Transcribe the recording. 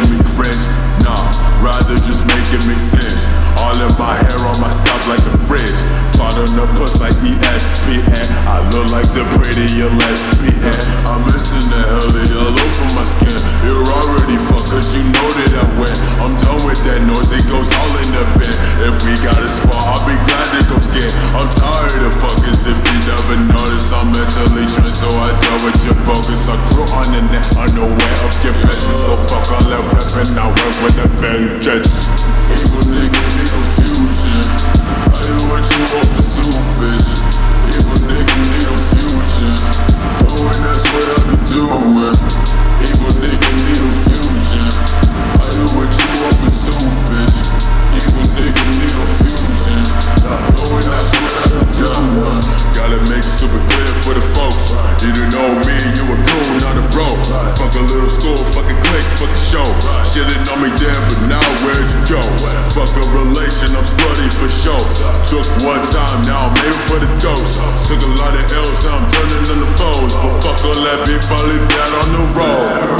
me cringe. Nah, rather just making me singe. All in my hair on my scalp like a fridge. Plot on the puss like ESPN. I look like the prettier lesbian. I'm missing the hella yellow from my skin. You're already fucked cause you know that I win. I'm done with that noise, it goes all in the bin. If we got a spot, I'll be glad to go skin. I'm tired of fuckers, if you never notice I'm mentally trained, so I dealt with your bogus. I grew on the net, unaware of your presence. So fuck all that rapping, I went with a vengeance. Evil nigga need confusion. I do what you want to pursue, bitch. Evil nigga need confusion. Knowing that's what I be doing. Evil nigga need confusion. I do what you want to pursue, bitch. Evil nigga need confusion. Knowing that's what I be doing. Gotta make it super clear for the folks. You don't know me, you a coon, not a bro. Fuck a little school, fucking clique, fuck a show. Shitting on me there, but now where'd you go? Fuck a relation, I'm slutty for sure. Took one time, now I'm aiming for the ghost. Took a lot of L's, now I'm turning on the foes. But fuck all that beef, I leave that on the road.